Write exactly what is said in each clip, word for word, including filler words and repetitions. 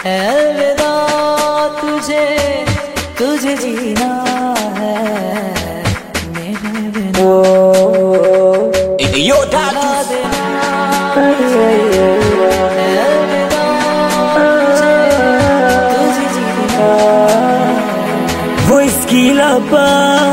अलविदा तुझे तुझे जीना है मेरे बिना Yo, Dadu. अलविदा तुझे तुझे जीना Voice killer pa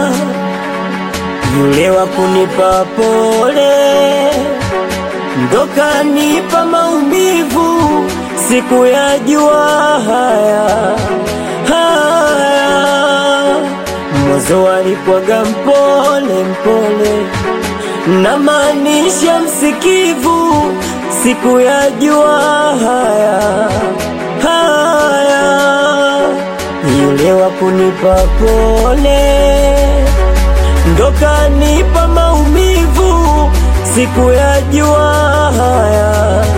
yule wa kunipa pole ndo kanipa maumivu siku ya jua haya haya mwanzo alikuwaga mpole mpole na maanisha msikivu siku ya jua haya haya yule wa kunipa pole ndo kanipa maumivu siku ya jua haya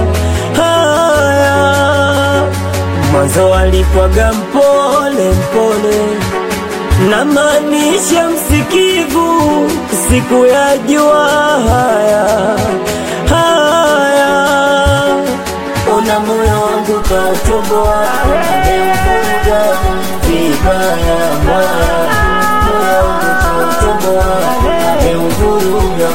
haya mwanzo alikuwaga mpole mpole na maanisha msikivu siku ya jua haya haya ona moyo wangu kautoboa ameuvuga vibaya moyo wangu kautoboa ameuvuga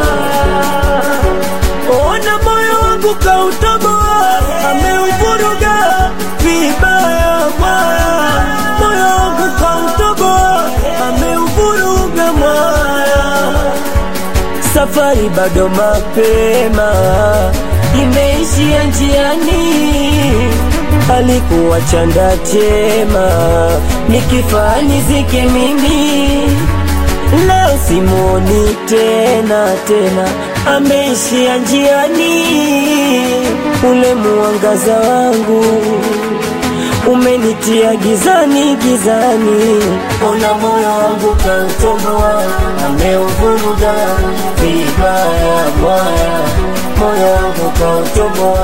ona moyo wangu kautoboa ameuvuga vibaya moyo wangu kautoboa ameuvuga moyo safari bado mapema imeishia njiani alikuwa chanda chema nikifa nizike mimi leo simuoni tena tena ameishia njiani ule muangaza wangu umenitia gizani gizani ona moyo wangu kautoboa ameuvuruga vibaya moyo moyo wangu kautoboa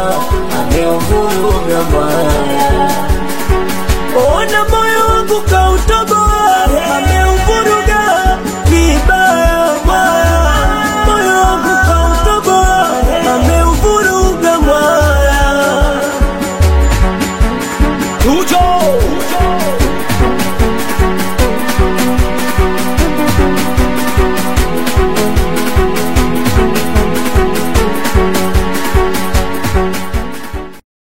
ameuvuruga moyo ona moyo wangu kautoboa